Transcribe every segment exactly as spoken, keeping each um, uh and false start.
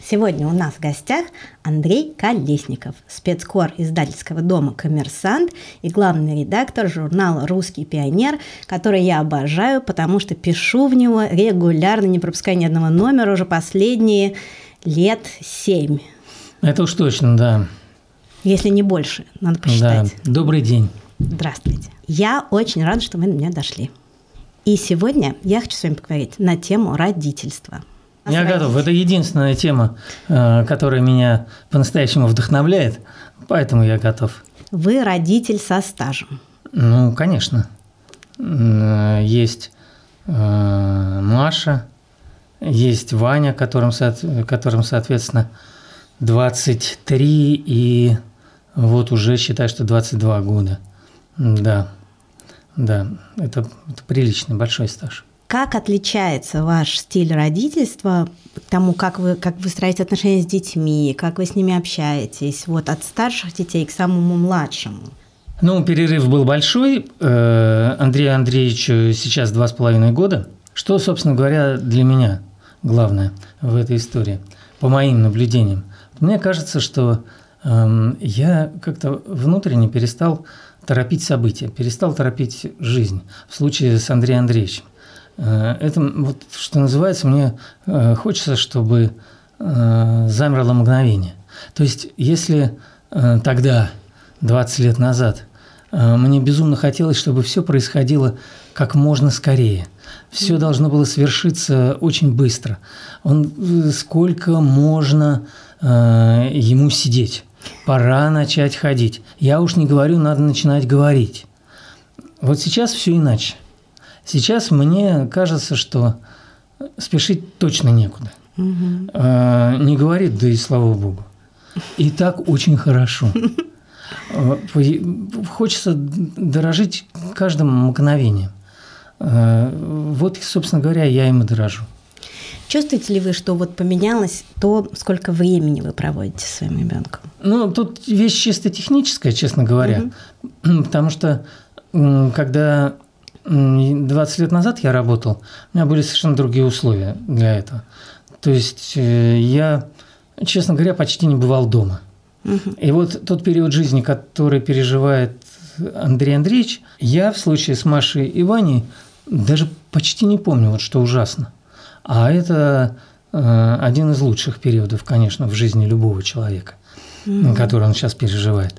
Сегодня у нас в гостях Андрей Колесников, спецкор издательского дома «Коммерсант» и главный редактор журнала «Русский пионер», который я обожаю, потому что пишу в него регулярно, не пропуская ни одного номера уже последние лет семь. Это уж точно, да. Если не больше, надо посчитать. Да. Добрый день. Здравствуйте. Я очень рада, что вы до меня дошли. И сегодня я хочу с вами поговорить на тему родительства. Я готов. Это единственная тема, которая меня по-настоящему вдохновляет, поэтому я готов. Вы родитель со стажем. Ну, конечно. Есть Маша, есть Ваня, которым, которым соответственно, двадцать три и вот уже, считай, что двадцать два года. Да, да, это, это приличный, большой стаж. Как отличается ваш стиль родительства к тому, как вы, как вы строите отношения с детьми, как вы с ними общаетесь, вот от старших детей к самому младшему? Ну, перерыв был большой. Андрею Андреевичу сейчас два с половиной года. Что, собственно говоря, для меня главное в этой истории, по моим наблюдениям? Мне кажется, что э, я как-то внутренне перестал торопить события, перестал торопить жизнь в случае с Андреем Андреевичем. Это, вот, что называется, мне хочется, чтобы замерло мгновение. То есть, если тогда, двадцать лет назад, мне безумно хотелось, чтобы все происходило как можно скорее, все должно было свершиться очень быстро. Он, сколько можно ему сидеть? Пора начать ходить. Я уж не говорю, надо начинать говорить. Вот сейчас все иначе. Сейчас мне кажется, что спешить точно некуда. Угу. А, не говорит, да и слава богу. И так очень хорошо. Хочется дорожить каждым мгновением. Вот, собственно говоря, я им и дорожу. Чувствуете ли вы, что вот поменялось то, сколько времени вы проводите со своим ребенком? Ну, тут вещь чисто техническая, честно говоря. Угу. Потому что когда двадцать лет назад я работал, у меня были совершенно другие условия для этого. То есть я, честно говоря, почти не бывал дома. Угу. И вот тот период жизни, который переживает Андрей Андреевич, я в случае с Машей и Ваней даже почти не помню, вот что ужасно. А это э, один из лучших периодов, конечно, в жизни любого человека, угу. который он сейчас переживает.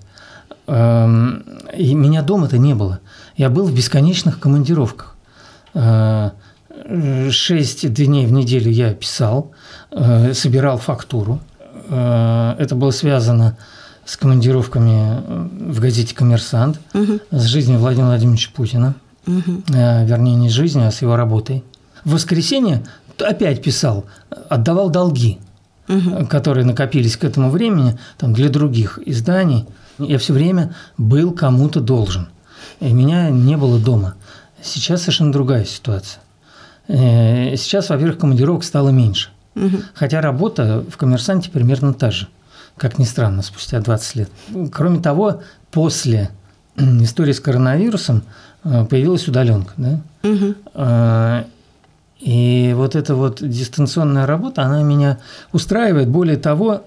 Э, и меня дома-то не было. Я был в бесконечных командировках. Э, шесть дней в неделю я писал, э, собирал фактуру. Э, это было связано с командировками в газете «Коммерсант», угу. с жизнью Владимира Владимировича Путина. Угу. Э, вернее, не с жизнью, а с его работой. В воскресенье опять писал, отдавал долги, угу. которые накопились к этому времени там, для других изданий. Я все время был кому-то должен. И меня не было дома. Сейчас совершенно другая ситуация. Сейчас, во-первых, командировок стало меньше. Угу. Хотя работа в «Коммерсанте» примерно та же, как ни странно, спустя двадцать лет. Кроме того, после истории с коронавирусом появилась удаленка. Да? Угу. И вот эта вот дистанционная работа, она меня устраивает. Более того,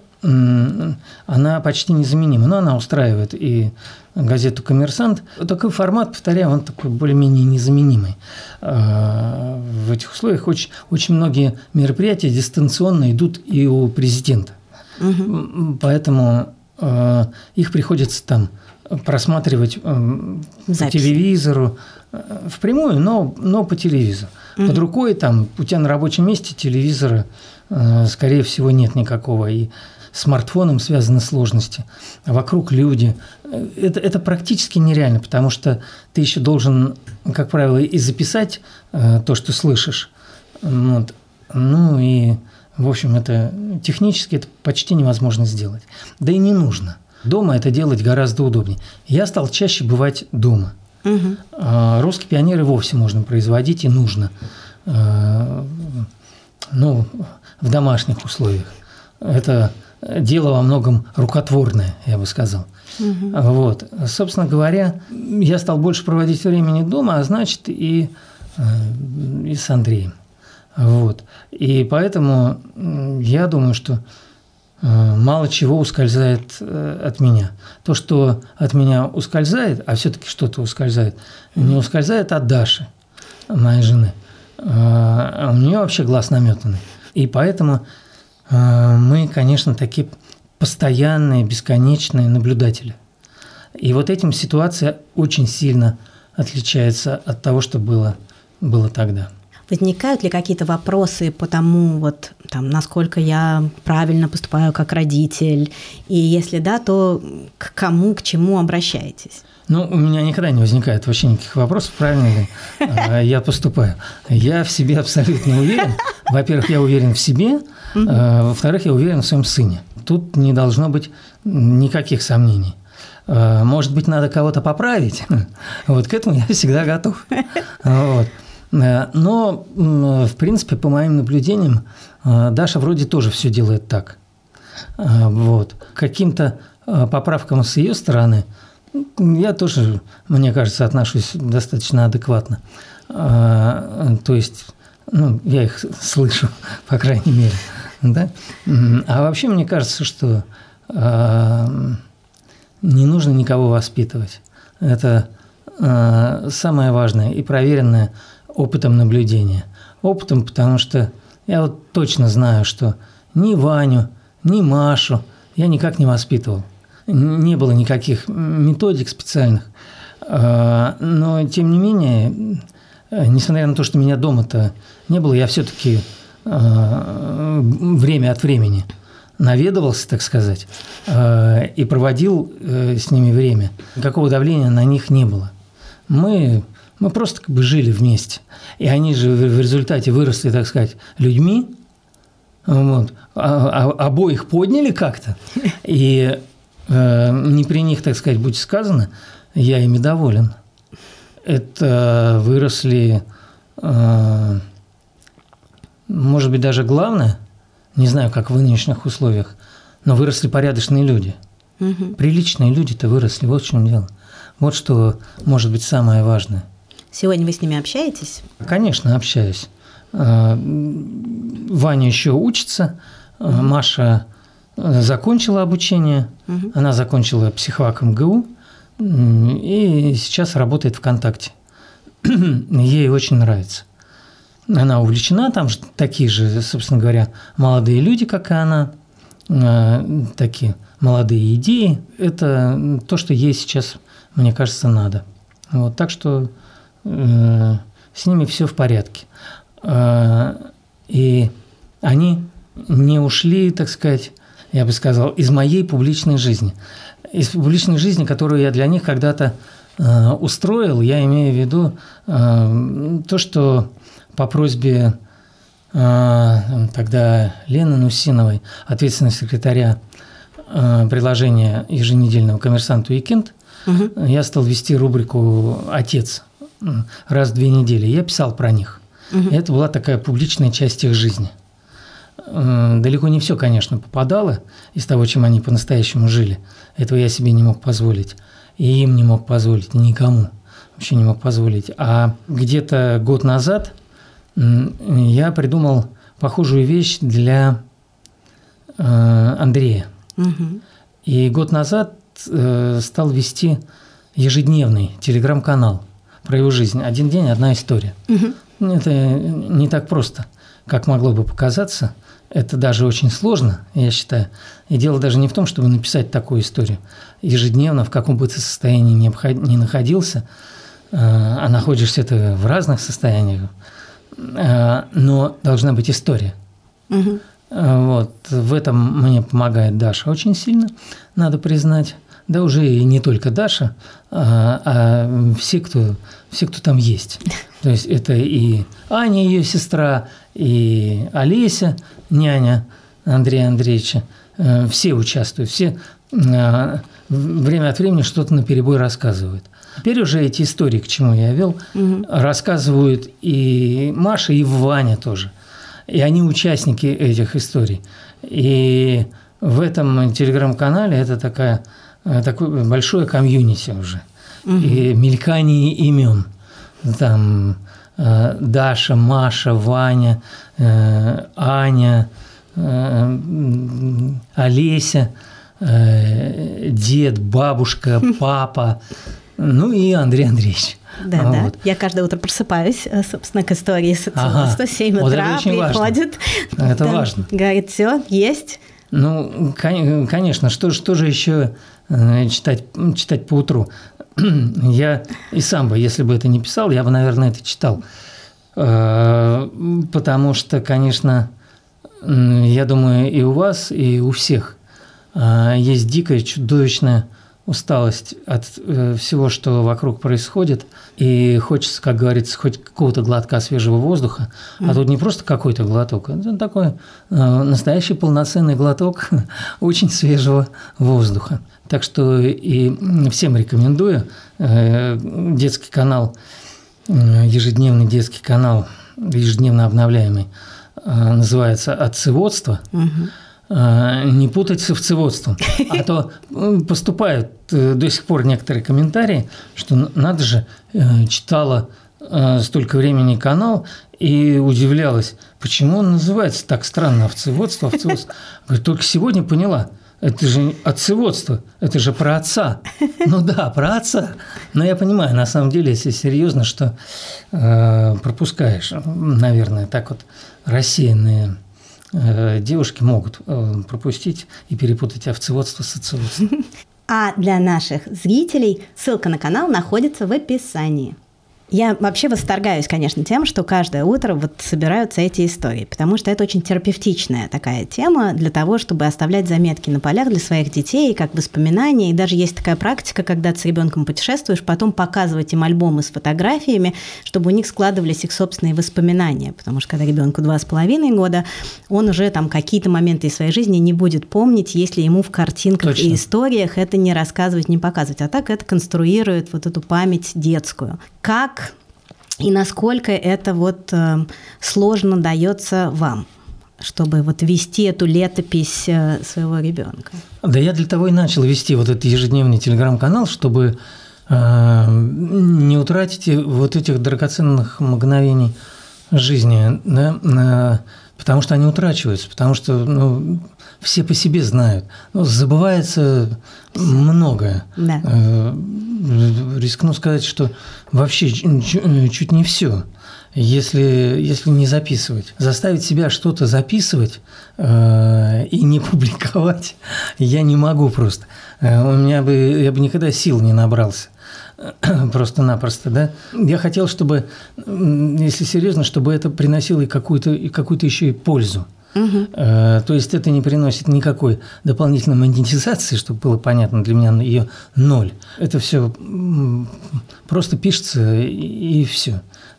она почти незаменима, но она устраивает и газету «Коммерсант». Такой формат, повторяю, он такой более-менее незаменимый. В этих условиях очень, очень многие мероприятия дистанционно идут и у президента. Угу. Поэтому их приходится там просматривать Запись. по телевизору, впрямую, но, но по телевизору. Угу. Под рукой там, у тебя на рабочем месте телевизора, скорее всего, нет никакого. И с смартфоном связаны сложности. Вокруг люди. Это, это практически нереально, потому что ты еще должен, как правило, и записать то, что слышишь. Вот. Ну и, в общем, это технически это почти невозможно сделать. Да и не нужно. Дома это делать гораздо удобнее. Я стал чаще бывать дома. Угу. «Русский пионер» и вовсе можно производить и нужно. Ну, в домашних условиях. Это дело во многом рукотворное, я бы сказал. Угу. Вот. Собственно говоря, я стал больше проводить времени дома, а значит и, и с Андреем. Вот. И поэтому я думаю, что мало чего ускользает от меня. То, что от меня ускользает, а все-таки что-то ускользает, не ускользает от Даши, моей жены. А у нее вообще глаз наметанный. И поэтому мы, конечно, такие постоянные, бесконечные наблюдатели. И вот этим ситуация очень сильно отличается от того, что было, было тогда. Возникают ли какие-то вопросы по тому, вот, там, насколько я правильно поступаю как родитель? И если да, то к кому, к чему обращаетесь? Ну, у меня никогда не возникает вообще никаких вопросов, правильно ли я поступаю. Я в себе абсолютно уверен. Во-первых, я уверен в себе, во-вторых, я уверен в своем сыне. Тут не должно быть никаких сомнений. Может быть, надо кого-то поправить. Вот к этому я всегда готов. Вот. Но, в принципе, по моим наблюдениям, Даша вроде тоже все делает так. Вот. К каким-то поправкам с ее стороны я тоже, мне кажется, отношусь достаточно адекватно. То есть, ну, я их слышу, по крайней мере. Да? А вообще, мне кажется, что не нужно никого воспитывать. Это самое важное и проверенное опытом наблюдения. Опытом, потому что я вот точно знаю, что ни Ваню, ни Машу я никак не воспитывал. Не было никаких методик специальных. Но, тем не менее, несмотря на то, что меня дома-то не было, я все-таки время от времени наведывался, так сказать, и проводил с ними время. Никакого давления на них не было. Мы... Мы просто как бы жили вместе. И они же в результате выросли, так сказать, людьми. Вот. А, а, обоих подняли как-то. И э, не при них, так сказать, будь сказано, я ими доволен. Это выросли, э, может быть, даже главное, не знаю, как в нынешних условиях, но выросли порядочные люди. Угу. Приличные люди-то выросли, вот в чем дело. Вот что может быть самое важное. Сегодня вы с ними общаетесь? Конечно, общаюсь. Ваня еще учится, угу. Маша закончила обучение, угу. Она закончила психфак эм гэ у и сейчас работает ВКонтакте. Ей очень нравится. Она увлечена, там же такие же, собственно говоря, молодые люди, как и она, такие молодые идеи. Это то, что ей сейчас, мне кажется, надо. Вот, так что с ними все в порядке. И они не ушли, так сказать, я бы сказал, из моей публичной жизни. Из публичной жизни, которую я для них когда-то устроил, я имею в виду то, что по просьбе тогда Лены Нусиновой, ответственного секретаря приложения еженедельного «Коммерсант Уикенд», угу. Я стал вести рубрику «Отец» раз в две недели. Я писал про них. Угу. Это была такая публичная часть их жизни. Далеко не все, конечно, попадало из того, чем они по-настоящему жили. Этого я себе не мог позволить. И им не мог позволить, никому вообще не мог позволить. А где-то год назад я придумал похожую вещь для Андрея. Угу. И год назад стал вести ежедневный телеграм-канал про его жизнь. Один день, одна история. Угу. Это не так просто, как могло бы показаться. Это даже очень сложно, я считаю. И дело даже не в том, чтобы написать такую историю. Ежедневно, в каком бы ты состоянии ни находился, а находишься ты в разных состояниях, но должна быть история. Угу. Вот. В этом мне помогает Даша очень сильно, надо признать. Да уже и не только Даша, а, а все, кто, все, кто там есть. То есть это и Аня, ее сестра, и Олеся, няня Андрея Андреевича. Все участвуют, все время от времени что-то наперебой рассказывают. Теперь уже эти истории, к чему я вел, угу. рассказывают и Маша, и Ваня тоже. И они участники этих историй. И в этом телеграм-канале это такая... такое большое комьюнити уже. Угу. И мелькание имен. Там э, Даша, Маша, Ваня, э, Аня, э, Олеся, дед, бабушка, папа, ну и Андрей Андреевич. Да, вот. Да. Я каждое утро просыпаюсь, собственно, к истории социалиста. Ага. семь утра вот приходит. Важно. Это там, важно. Говорит, все, есть. Ну, конечно, что, что же еще читать, читать по утру? Я и сам бы, если бы это не писал, я бы, наверное, это читал. Потому что, конечно, я думаю, и у вас, и у всех есть дикая, чудовищная усталость от всего, что вокруг происходит, и хочется, как говорится, хоть какого-то глотка свежего воздуха, mm. а тут не просто какой-то глоток, это такой настоящий полноценный глоток очень свежего воздуха. Так что и всем рекомендую детский канал, ежедневный детский канал, ежедневно обновляемый, называется «Отцеводство». Mm-hmm. Не путать с овцеводством. А то поступают до сих пор некоторые комментарии, что надо же, читала столько времени канал и удивлялась, почему он называется так странно овцеводство, овцеводство. Говорю, только сегодня поняла, это же отцеводство, это же про отца. Ну да, про отца. Но я понимаю, на самом деле, если серьезно, что э, пропускаешь, наверное, так вот рассеянные девушки могут пропустить и перепутать овцеводство с отцеводством. А для наших зрителей ссылка на канал находится в описании. Я вообще восторгаюсь, конечно, тем, что каждое утро вот собираются эти истории, потому что это очень терапевтичная такая тема для того, чтобы оставлять заметки на полях для своих детей, как воспоминания. И даже есть такая практика, когда ты с ребенком путешествуешь, потом показывать им альбомы с фотографиями, чтобы у них складывались их собственные воспоминания. Потому что когда ребенку два с половиной года, он уже там какие-то моменты из своей жизни не будет помнить, если ему в картинках Точно. И историях это не рассказывать, не показывать. А так это конструирует вот эту память детскую. Как и насколько это вот э, сложно дается вам, чтобы вот вести эту летопись э, своего ребенка? Да я для того и начал вести вот этот ежедневный телеграм-канал, чтобы э, не утратить вот этих драгоценных мгновений жизни, да, э, потому что они утрачиваются, потому что ну, все по себе знают. Ну, забывается многое. Да. Э, рискну сказать, что вообще чуть не все, если, если не записывать. Заставить себя что-то записывать э, и не публиковать я не могу просто. Э, у меня бы, я бы никогда сил не набрался. Просто-напросто, да. Я хотел, чтобы, если серьезно, чтобы это приносило и какую-то, и какую-то еще и пользу. Угу. То есть это не приносит никакой дополнительной монетизации, чтобы было понятно, для меня ее ноль. Это все просто пишется и все.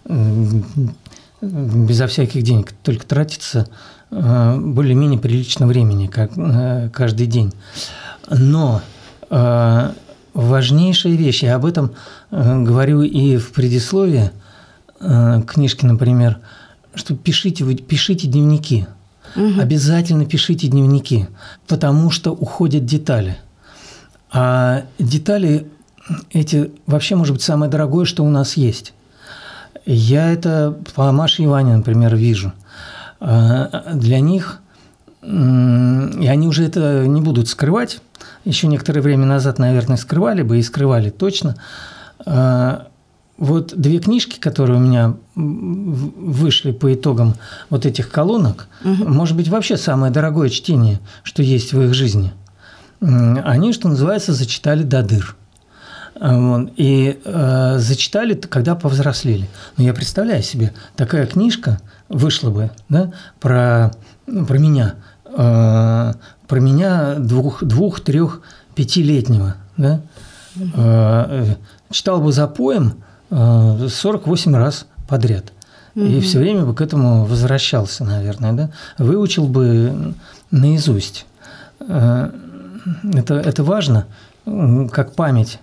Безо всяких денег. Только тратится более-менее прилично времени как каждый день. Но важнейшая вещь, я об этом говорю и в предисловии книжки, например, что пишите, вы пишите дневники. Угу. Обязательно пишите дневники, потому что уходят детали. А детали эти вообще, может быть, самое дорогое, что у нас есть. Я это по Маше и Ване, например, вижу. Для них, и они уже это не будут скрывать, еще некоторое время назад, наверное, скрывали бы и скрывали точно. Вот две книжки, которые у меня вышли по итогам вот этих колонок, угу. может быть, вообще самое дорогое чтение, что есть в их жизни. Они, что называется, зачитали до дыр. И э, зачитали, когда повзрослели. Но я представляю себе, такая книжка вышла бы, да, про, про меня, э, про меня двух, двух, трех, пятилетнего, да, э, читал бы запоем сорок восемь раз подряд. Угу. И все время бы к этому возвращался, наверное, да? Выучил бы наизусть. Это, это важно, как память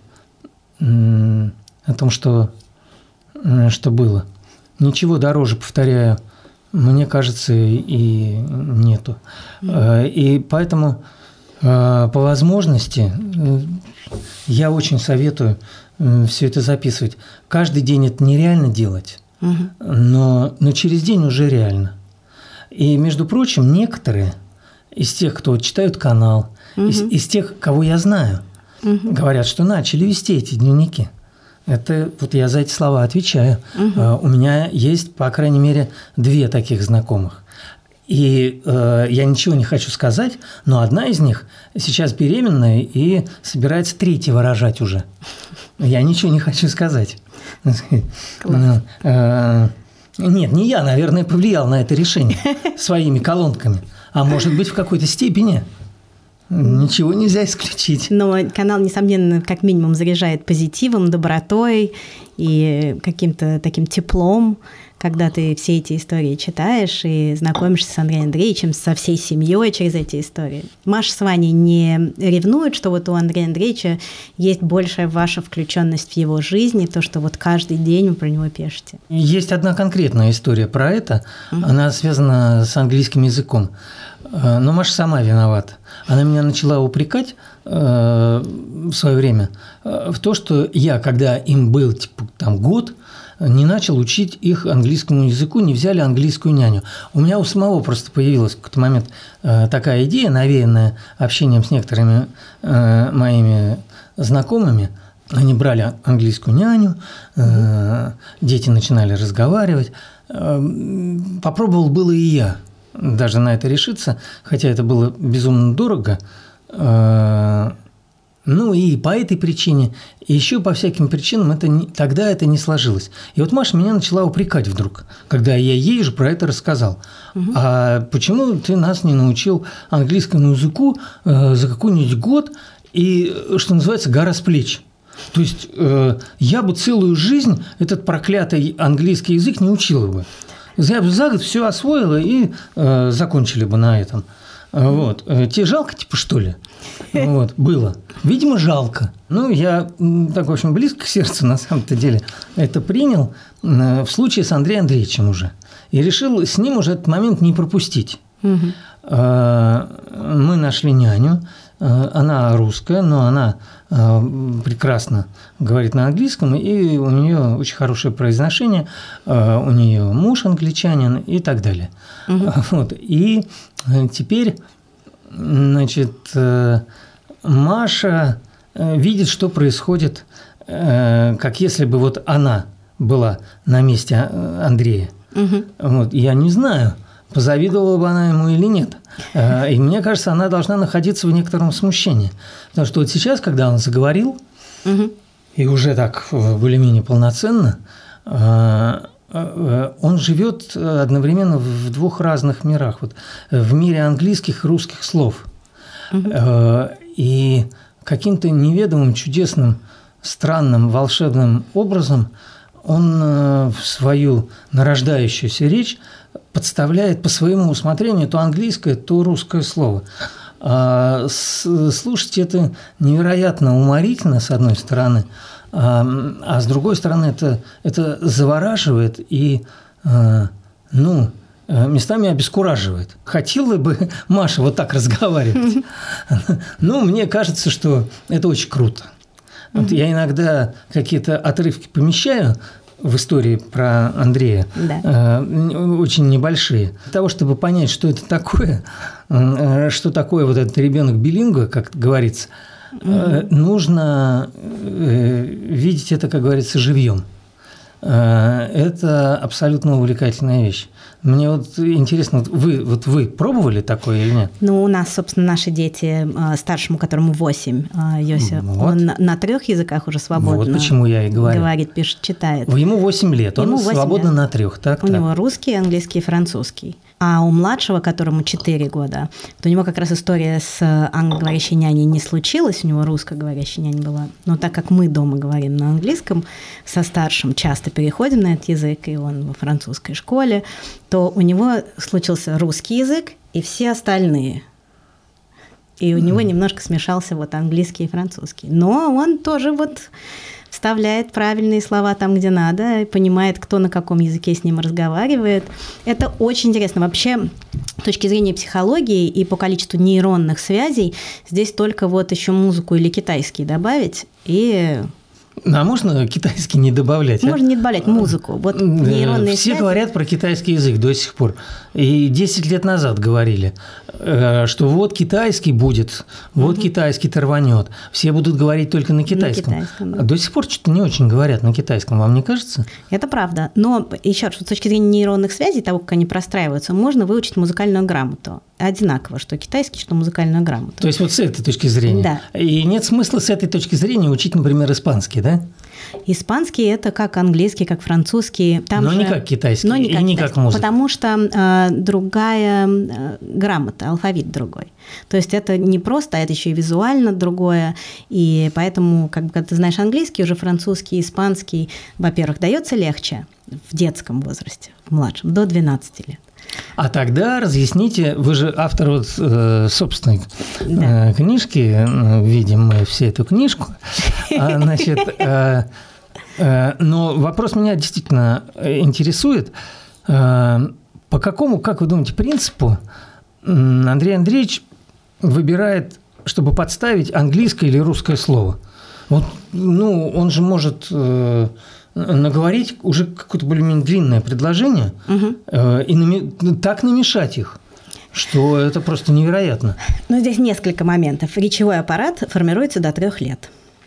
о том, что, что было. Ничего дороже, повторяю, мне кажется, и нету. Угу. И поэтому по возможности я очень советую все это записывать. Каждый день это нереально делать, угу. но, но через день уже реально. И, между прочим, некоторые, из тех, кто читают канал, угу. из, из тех, кого я знаю, угу. говорят, что начали вести эти дневники. Это вот я за эти слова отвечаю. Угу. Uh, у меня есть, по крайней мере, две таких знакомых. И э, я ничего не хочу сказать, но одна из них сейчас беременная и собирается третьего рожать уже. Я ничего не хочу сказать. Класс. Нет, не я, наверное, повлиял на это решение своими колонками. А может быть, в какой-то степени. Ничего нельзя исключить. Но канал, несомненно, как минимум заряжает позитивом, добротой и каким-то таким теплом, когда ты все эти истории читаешь и знакомишься с Андреем Андреевичем, со всей семьей через эти истории. Маша с Ваней не ревнует, что вот у Андрея Андреевича есть большая ваша включенность в его жизнь, то, что вот каждый день вы про него пишете. Есть одна конкретная история про это. Угу. Она связана с английским языком. Но Маша сама виновата. Она меня начала упрекать э, в свое время э, в то, что я, когда им был типа, там, год, не начал учить их английскому языку, не взяли английскую няню. У меня у самого просто появилась в какой-то момент э, такая идея, навеянная общением с некоторыми э, моими знакомыми. Они брали английскую няню, э, дети начинали разговаривать. Э, попробовал было и я. Даже на это решиться, хотя это было безумно дорого. Ну и по этой причине, и еще по всяким причинам это не, тогда это не сложилось. И вот Маша меня начала упрекать вдруг, когда я ей же про это рассказал. Угу. А почему ты нас не научил английскому языку за какой-нибудь год и, что называется, гора с плеч? То есть я бы целую жизнь этот проклятый английский язык не учила бы. Я бы за год все освоила и э, закончили бы на этом. Вот. Тебе жалко, типа, что ли? Вот. Было. Видимо, жалко. Ну, я так, в общем, близко к сердцу, на самом-то деле, это принял в случае с Андреем Андреевичем уже. И решил с ним уже этот момент не пропустить. Угу. Мы нашли няню. Она русская, но она прекрасно говорит на английском, и у нее очень хорошее произношение, у нее муж англичанин и так далее. Угу. Вот. И теперь, значит, Маша видит, что происходит, как если бы вот она была на месте Андрея. Угу. Вот. Я не знаю, позавидовала бы она ему или нет. И мне кажется, она должна находиться в некотором смущении. Потому что вот сейчас, когда он заговорил, угу. и уже так более-менее полноценно, он живет одновременно в двух разных мирах. Вот в мире английских и русских слов. Угу. И каким-то неведомым, чудесным, странным, волшебным образом он в свою нарождающуюся речь подставляет по своему усмотрению то английское, то русское слово. А слушать это невероятно уморительно, с одной стороны, а, а с другой стороны это, это завораживает и, ну, местами обескураживает. Хотела бы Маша вот так разговаривать. Ну, мне кажется, что это очень круто. Вот я иногда какие-то отрывки помещаю в истории про Андрея, да. э, очень небольшие. Для того, чтобы понять, что это такое, э, что такое вот этот ребенок билингва, как говорится, э, нужно э, видеть это, как говорится, живьем. Э, это абсолютно увлекательная вещь. Мне вот интересно, вы, вот вы пробовали такое или нет? Ну, у нас, собственно, наши дети, старшему, которому восемь, Йося, вот. Он на, на трех языках уже свободно вот почему я и говорю. Говорит, пишет, читает. Ему восемь лет, он свободно лет. На трех. Так, у так. него русский, английский и французский. А у младшего, которому четыре года, то у него как раз история с англоговорящей няней не случилась, у него русскоговорящая няня была. Но так как мы дома говорим на английском, со старшим часто переходим на этот язык, и он во французской школе, то у него случился русский язык и все остальные. И у mm-hmm. него немножко смешался вот английский и французский. Но он тоже вот вставляет правильные слова там, где надо, понимает, кто на каком языке с ним разговаривает. Это очень интересно. Вообще, с точки зрения психологии и по количеству нейронных связей, здесь только вот еще музыку или китайский добавить, и А можно китайский не добавлять? Можно а? не добавлять музыку. Вот нейронные Все связи... говорят про китайский язык до сих пор. И десять лет назад говорили, что вот китайский будет, вот угу. китайский-то рванет. Все будут говорить только на китайском. На китайском, да. А до сих пор что-то не очень говорят на китайском, вам не кажется? Это правда. Но еще раз, с точки зрения нейронных связей, того, как они простраиваются, можно выучить музыкальную грамоту. Одинаково, что китайский, что музыкальную грамоту. То есть вот с этой точки зрения. Да. И нет смысла с этой точки зрения учить, например, испанский, да? Испанский – это как английский, как французский. Там но же... не как китайский, но не и как не китайский, как музыка. Потому что э, другая э, грамота, алфавит другой. То есть это не просто, а это еще и визуально другое. И поэтому, как бы, когда ты знаешь английский, уже французский, испанский, во-первых, дается легче в детском возрасте, в младшем, до двенадцати лет. А тогда разъясните, вы же автор вот, э, собственной да. э, книжки, э, видим мы все эту книжку, а, значит, э, э, но вопрос меня действительно интересует, э, по какому, как вы думаете, принципу Андрей Андреевич выбирает, чтобы подставить английское или русское слово? Вот, ну, он же может... Э, наговорить уже какое-то более-менее длинное предложение угу. э, и нами- так намешать их, что это просто невероятно. Но здесь несколько моментов. Речевой аппарат формируется до трех лет.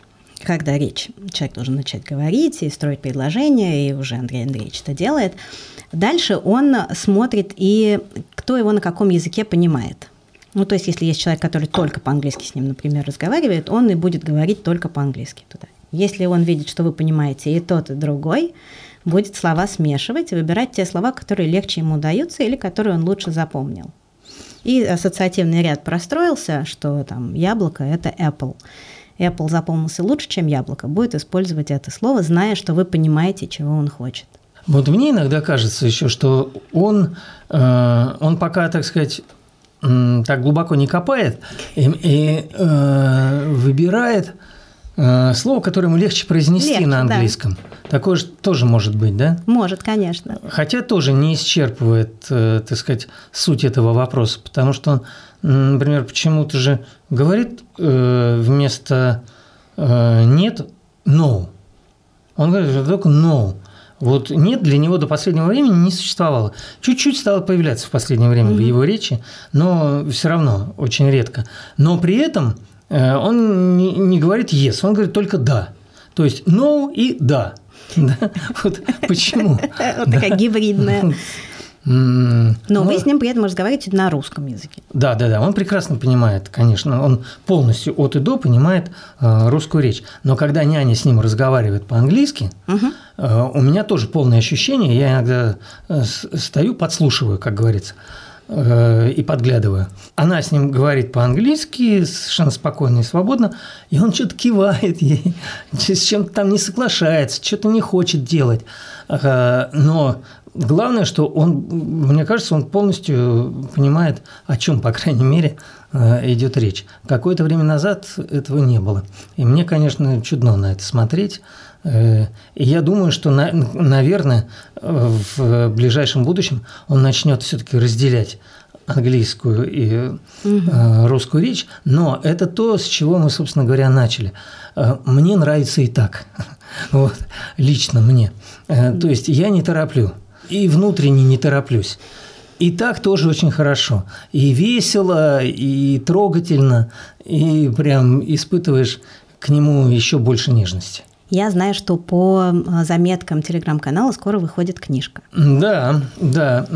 Когда речь, человек должен начать говорить и строить предложения, и уже Андрей Андреевич это делает. Дальше он смотрит, и кто его на каком языке понимает. Ну, то есть, если есть человек, который только по-английски с ним, например, разговаривает, он и будет говорить только по-английски туда. Если он видит, что вы понимаете и тот, и другой, будет слова смешивать и выбирать те слова, которые легче ему даются или которые он лучше запомнил. И ассоциативный ряд простроился, что там яблоко – это apple. Apple запомнился лучше, чем яблоко. Будет использовать это слово, зная, что вы понимаете, чего он хочет. Вот мне иногда кажется еще, что он, э, он пока, так сказать, э, так глубоко не копает и, и э, выбирает слово, которое ему легче произнести легче, на английском. Да. Такое же тоже может быть, да? Может, конечно. Хотя тоже не исчерпывает, так сказать, суть этого вопроса, потому что он, например, почему-то же говорит вместо «нет» «no». Он говорит только «no». Вот «нет» для него до последнего времени не существовало. Чуть-чуть стало появляться в последнее время mm-hmm. в его речи, но все равно очень редко. Но при этом он не, не говорит yes, он говорит только да. То есть no и да. да? Вот почему? Вот такая гибридная. Но вы с ним при этом разговариваете на русском языке. Да, да, да. Он прекрасно понимает, конечно. Он полностью от и до понимает русскую речь. Но когда няня с ним разговаривает по-английски, у меня тоже полное ощущение. Я иногда стою, подслушиваю, как говорится, и подглядываю. Она с ним говорит по-английски, совершенно спокойно и свободно, и он что-то кивает ей, с чем-то там не соглашается, что-то не хочет делать. Но главное, что он, мне кажется, он полностью понимает, о чем, по крайней мере, идет речь. Какое-то время назад этого не было. И мне, конечно, чудно на это смотреть. И я думаю, что, наверное, в ближайшем будущем он начнет все-таки разделять английскую и угу. русскую речь, но это то, с чего мы, собственно говоря, начали. Мне нравится и так, вот, лично мне. То есть я не тороплю, и внутренне не тороплюсь. И так тоже очень хорошо. И весело, и трогательно, и прям испытываешь к нему еще больше нежности. Я знаю, что по заметкам телеграм-канала скоро выходит книжка. Да, да.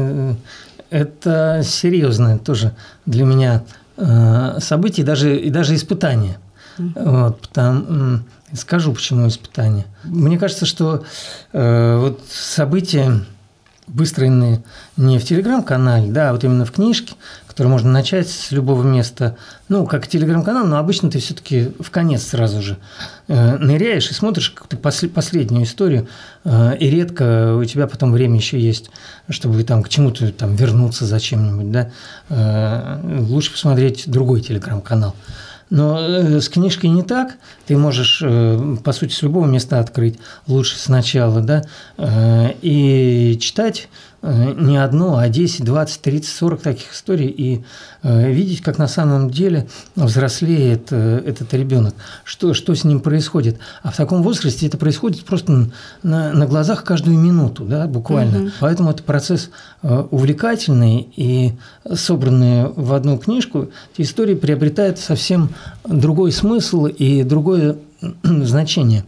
Это серьезное тоже для меня событие, даже, и даже испытание. Mm-hmm. Вот, потому, скажу, почему испытание. Мне кажется, что вот события, выстроенные не в телеграм-канале, да, а вот именно в книжке, которую можно начать с любого места, ну, как телеграм-канал, но обычно ты все-таки в конец сразу же э, ныряешь и смотришь какую-то пос- последнюю историю, э, и редко у тебя потом время еще есть, чтобы там к чему-то там вернуться зачем-нибудь, да, э, лучше посмотреть другой телеграм-канал. Но с книжкой не так. Ты можешь, по сути, с любого места открыть, лучше сначала, да, и читать не одну, а десять, двадцать, тридцать, сорок таких историй и видеть, как на самом деле взрослеет этот ребенок, что, что с ним происходит. А в таком возрасте это происходит просто на, на глазах каждую минуту, да, буквально. Угу. Поэтому это процесс увлекательный, и собранные в одну книжку, эти истории приобретают совсем другой смысл и другое значение,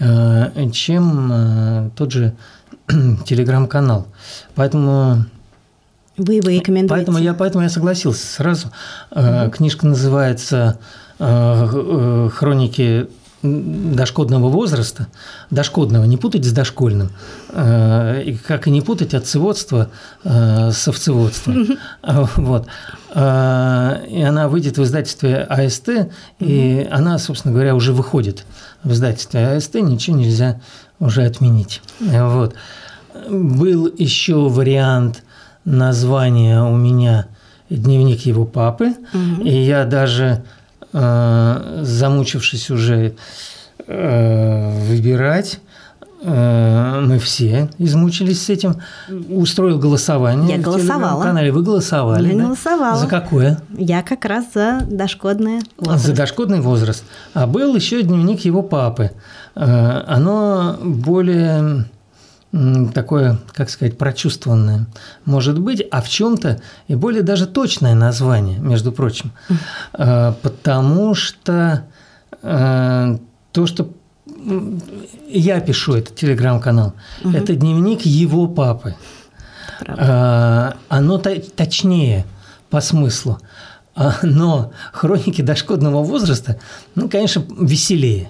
чем тот же телеграм-канал. Поэтому, Вы его рекомендуете? Поэтому я, поэтому я согласился сразу. Угу. Книжка называется «Хроники дошкольного возраста». Дошкольного, не путать с дошкольным. Как и не путать отцеводство с овцеводством. Вот. И она выйдет в издательстве АСТ, и она, собственно говоря, уже выходит в издательстве АСТ, ничего нельзя уже отменить. Вот. Был еще вариант названия у меня «Дневник его папы», угу. и я даже, э, замучившись уже э, выбирать, э, мы все измучились с этим, устроил голосование. Я голосовала. В канале вы голосовали. Я да? голосовала. За какое? Я как раз за дошкольный возраст. За дошкольный возраст. А был еще «Дневник его папы». Э, оно более... такое, как сказать, прочувствованное, может быть, а в чем-то и более даже точное название, между прочим, потому что то, что я пишу, это телеграм-канал, угу. это дневник его папы. Правда. Оно точнее по смыслу, но хроники дошкольного возраста, ну, конечно, веселее.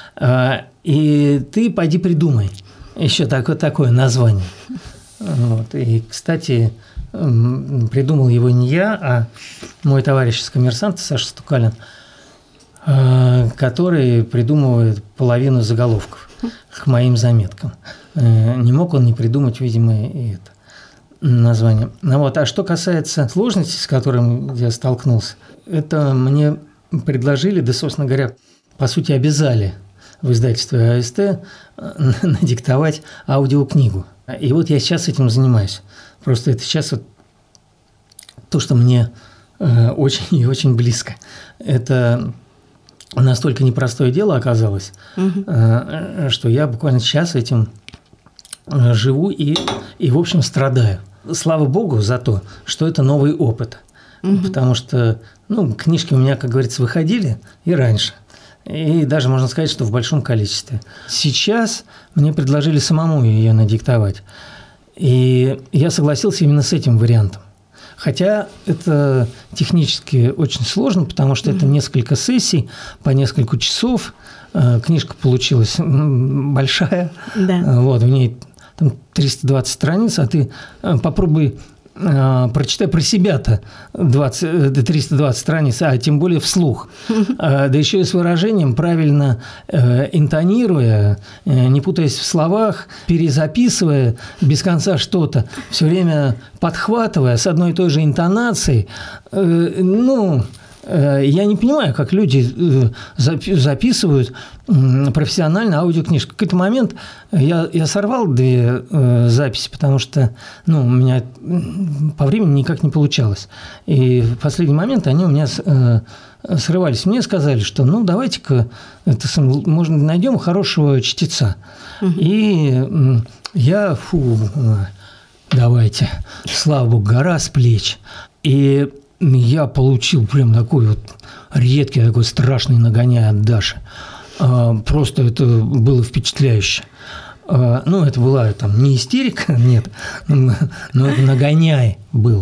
И ты пойди придумай еще такое, такое название. Вот. И, кстати, придумал его не я, а мой товарищ из «Коммерсанта» Саша Стукалин, который придумывает половину заголовков к моим заметкам. Не мог он не придумать, видимо, и это название. Вот. А что касается сложностей, с которыми я столкнулся, это мне предложили, да, собственно говоря, по сути, обязали в издательстве АСТ надиктовать аудиокнигу. И вот я сейчас этим занимаюсь. Просто это сейчас вот то, что мне очень и очень близко. Это настолько непростое дело оказалось, угу. что я буквально сейчас этим живу и, и, в общем, страдаю. Слава богу за то, что это новый опыт. Угу. Потому что ну, книжки у меня, как говорится, выходили и раньше. И даже можно сказать, что в большом количестве. Сейчас мне предложили самому ее надиктовать. И я согласился именно с этим вариантом. Хотя это технически очень сложно, потому что mm-hmm. это несколько сессий по несколько часов. Книжка получилась большая. Да. Вот, в ней там триста двадцать страниц, а ты попробуй прочитай про себя-то двадцать, триста двадцать страниц, а тем более вслух. Да еще и с выражением, правильно интонируя, не путаясь в словах, перезаписывая без конца что-то, все время подхватывая с одной и той же интонацией. Ну, я не понимаю, как люди записывают профессионально аудиокнижку. В какой-то момент я, я сорвал две э, записи, потому что ну, у меня по времени никак не получалось. И в последний момент они у меня э, срывались. Мне сказали, что ну давайте-ка это, можно, найдем хорошего чтеца. Угу. И э, я, фу, давайте, слава богу, гора с плеч. И я получил прям такой вот редкий, такой страшный нагоняй от Даши. Просто это было впечатляюще. Ну, это была там не истерика, нет, но это нагоняй был.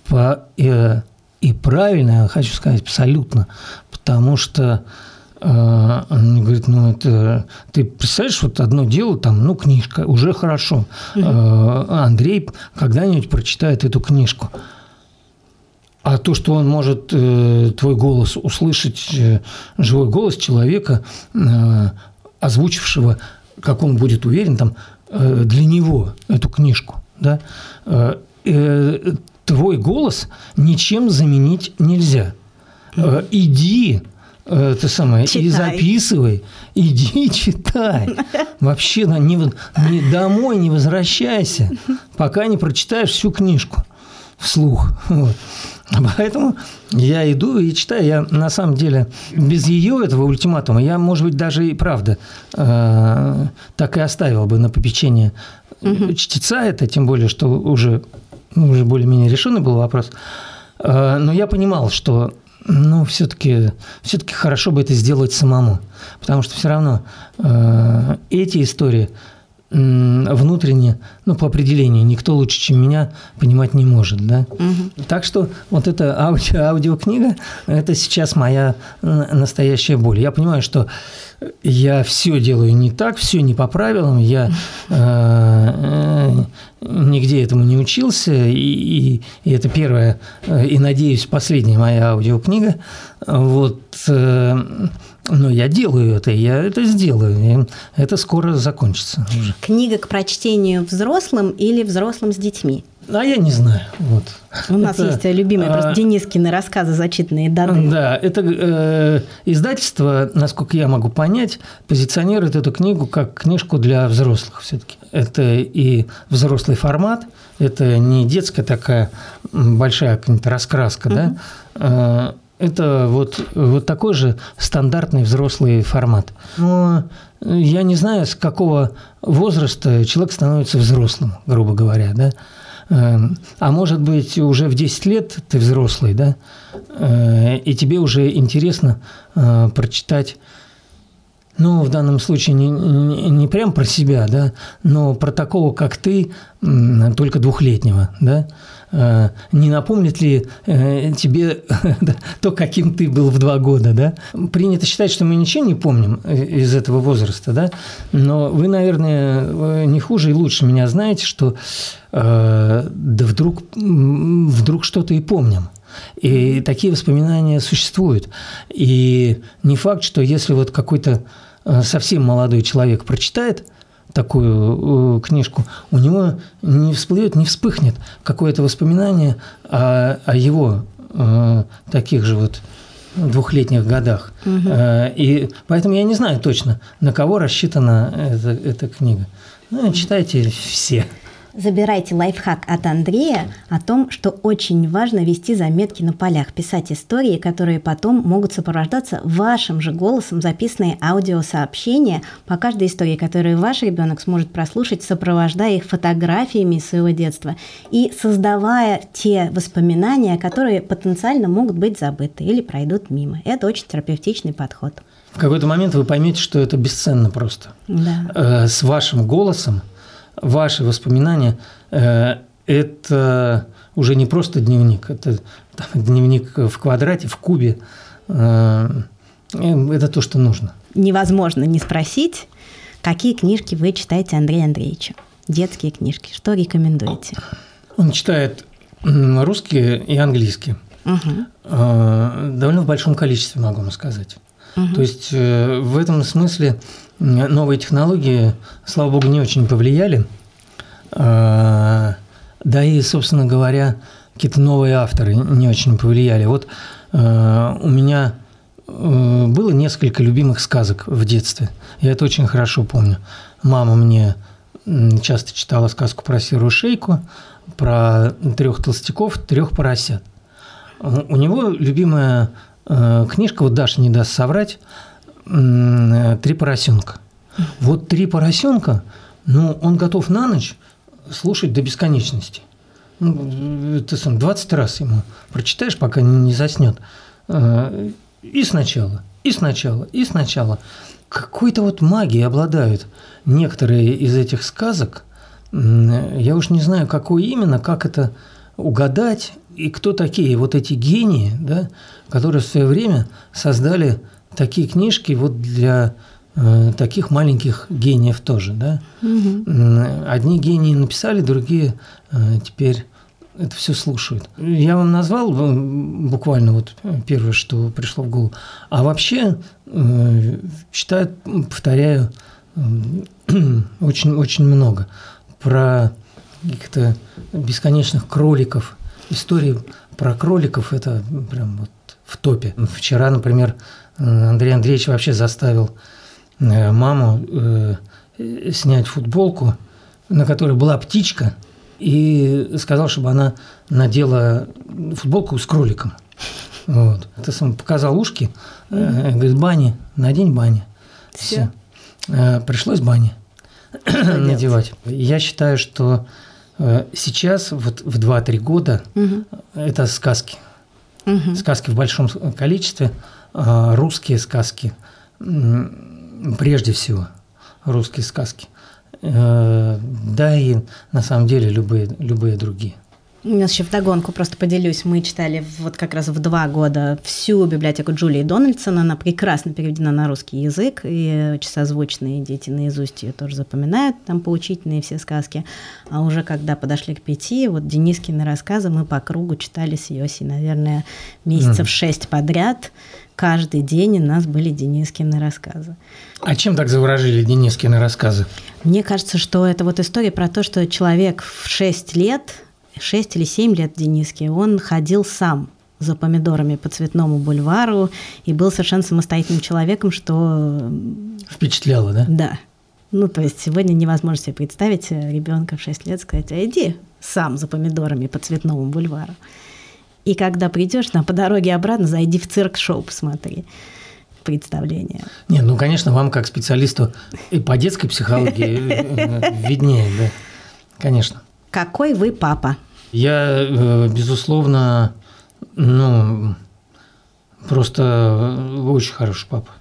И правильно, я хочу сказать, абсолютно, потому что он мне говорит, ну, это ты представляешь, вот одно дело, там, ну, книжка, уже хорошо. Mm-hmm. Андрей когда-нибудь прочитает эту книжку. А то, что он может э, твой голос услышать, э, живой голос человека, э, озвучившего, как он будет уверен, там, э, для него эту книжку, да, э, э, твой голос ничем заменить нельзя. Э, иди это самое, читай. И записывай, иди читай. Вообще не, не домой не возвращайся, пока не прочитаешь всю книжку вслух. Вот. Поэтому я иду и читаю. Я на самом деле без ее этого ультиматума я, может быть, даже и правда э, так и оставил бы на попечение угу. чтеца это, тем более, что уже, уже более-менее решенный был вопрос. Э, но я понимал, что ну, все-таки, все-таки хорошо бы это сделать самому, потому что все равно э, эти истории внутренне, ну, по определению, никто лучше, чем меня, понимать не может, да. Угу. Так что вот эта ауди- аудиокнига – это сейчас моя настоящая боль. Я понимаю, что я все делаю не так, все не по правилам, я э, нигде этому не учился, и, и, и это первая, и, надеюсь, последняя моя аудиокнига. Вот, э, но я делаю это, я это сделаю, и это скоро закончится уже. Книга к прочтению взрослым или взрослым с детьми? А я не знаю. Вот. У нас это, есть любимые а, просто Денискины рассказы, зачитанные Дады. Да, это э, издательство, насколько я могу понять, позиционирует эту книгу как книжку для взрослых все-таки. Это и взрослый формат, это не детская такая большая какая-то раскраска, угу. да. Э, это вот, вот такой же стандартный взрослый формат. Но я не знаю, с какого возраста человек становится взрослым, грубо говоря, да. А может быть, уже в десять лет ты взрослый, да, и тебе уже интересно прочитать, ну, в данном случае не, не, не прям про себя, да, но про такого, как ты, только двухлетнего, да. Не напомнит ли тебе то, каким ты был в два года, да? Принято считать, что мы ничего не помним из этого возраста, да? Но вы, наверное, не хуже и лучше меня знаете, что да вдруг, вдруг что-то и помним. И такие воспоминания существуют. И не факт, что если вот какой-то совсем молодой человек прочитает такую э, книжку, у него не всплывет, не вспыхнет какое-то воспоминание о, о его э, таких же вот двухлетних годах. Угу. Э, и поэтому я не знаю точно, на кого рассчитана эта, эта книга. Ну, читайте все. Забирайте лайфхак от Андрея о том, что очень важно вести заметки на полях, писать истории, которые потом могут сопровождаться вашим же голосом, записанные аудиосообщения по каждой истории, которую ваш ребенок сможет прослушать, сопровождая их фотографиями из своего детства и создавая те воспоминания, которые потенциально могут быть забыты или пройдут мимо. Это очень терапевтичный подход. В какой-то момент вы поймете, что это бесценно просто. Да. Э, с вашим голосом ваши воспоминания э, – это уже не просто дневник, это там, дневник в квадрате, в кубе. Э, это то, что нужно. Невозможно не спросить, какие книжки вы читаете Андрея Андреевича. Детские книжки. Что рекомендуете? Он читает русские и английские. Угу. Э, довольно в большом количестве, могу вам сказать. Угу. То есть э, в этом смысле новые технологии, слава богу, не очень повлияли. Да и, собственно говоря, какие-то новые авторы не очень повлияли. Вот у меня было несколько любимых сказок в детстве. Я это очень хорошо помню. Мама мне часто читала сказку про серую шейку, про трех толстяков, трех поросят. У него любимая книжка, вот Даша не даст соврать, «Три поросенка». Вот «Три поросенка», ну, он готов на ночь слушать до бесконечности. Ну, ты сам двадцать раз ему прочитаешь, пока не заснет. И сначала, и сначала, и сначала. Какой-то вот магией обладают некоторые из этих сказок. Я уж не знаю, какой именно, как это угадать, и кто такие вот эти гении, да, которые в свое время создали такие книжки вот для э, таких маленьких гениев тоже, да. Угу. Одни гении написали, другие э, теперь это все слушают. Я вам назвал буквально вот первое, что пришло в голову. А вообще э, читаю, повторяю очень-очень много про каких-то бесконечных кроликов. Истории про кроликов – это прям вот в топе. Вчера, например, Андрей Андреевич вообще заставил маму снять футболку, на которой была птичка, и сказал, чтобы она надела футболку с кроликом. Вот. Это сам показал ушки, mm-hmm. говорит, бани, надень бани. Все. Все. Пришлось бани надевать. Я считаю, что сейчас, вот в два-три года, mm-hmm. это сказки. Mm-hmm. Сказки в большом количестве, русские сказки, прежде всего, русские сказки. Да и на самом деле любые, любые другие. У нас еще вдогонку просто поделюсь. Мы читали вот как раз в два года всю библиотеку Джулии Дональдсон. Она прекрасно переведена на русский язык, и созвучные дети наизусть ее тоже запоминают, там поучительные все сказки. А уже когда подошли к пяти, вот Денискины рассказы мы по кругу читали с Йосей, наверное, месяцев mm. шесть подряд. Каждый день у нас были Денискины рассказы. А чем так заворожили Денискины рассказы? Мне кажется, что это вот история про то, что человек в шесть лет... шесть или семь лет Дениски, он ходил сам за помидорами по Цветному бульвару и был совершенно самостоятельным человеком, что... Впечатляло, да? Да. Ну, то есть сегодня невозможно себе представить ребенка в шесть лет сказать, а иди сам за помидорами по Цветному бульвару. И когда придешь, на по дороге обратно зайди в цирк-шоу, посмотри представление. Нет, ну, конечно, вам как специалисту и по детской психологии виднее, да, конечно. Какой вы папа? Я, безусловно, ну, просто очень хороший папа.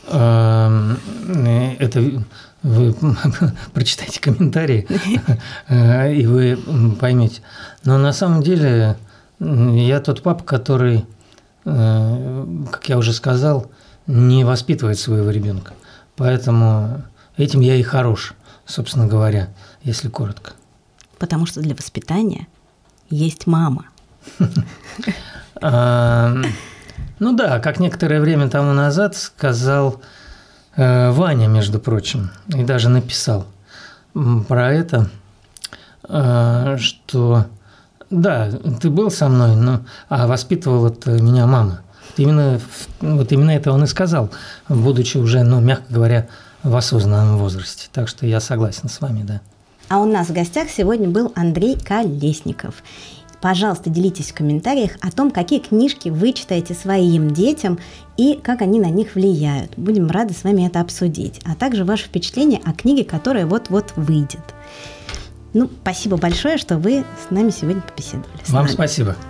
Это вы прочитайте комментарии, и вы поймете. Но на самом деле я тот папа, который, как я уже сказал, не воспитывает своего ребенка. Поэтому этим я и хорош, собственно говоря, если коротко. Потому что для воспитания есть мама. Ну да, как некоторое время тому назад сказал Ваня, между прочим, и даже написал про это, что да, ты был со мной, но, а воспитывала меня мама. Именно, вот именно это он и сказал, будучи уже, ну, мягко говоря, в осознанном возрасте. Так что я согласен с вами, да. А у нас в гостях сегодня был Андрей Колесников. Пожалуйста, делитесь в комментариях о том, какие книжки вы читаете своим детям и как они на них влияют. Будем рады с вами это обсудить. А также ваши впечатления о книге, которая вот-вот выйдет. Ну, спасибо большое, что вы с нами сегодня побеседовали. Вам спасибо.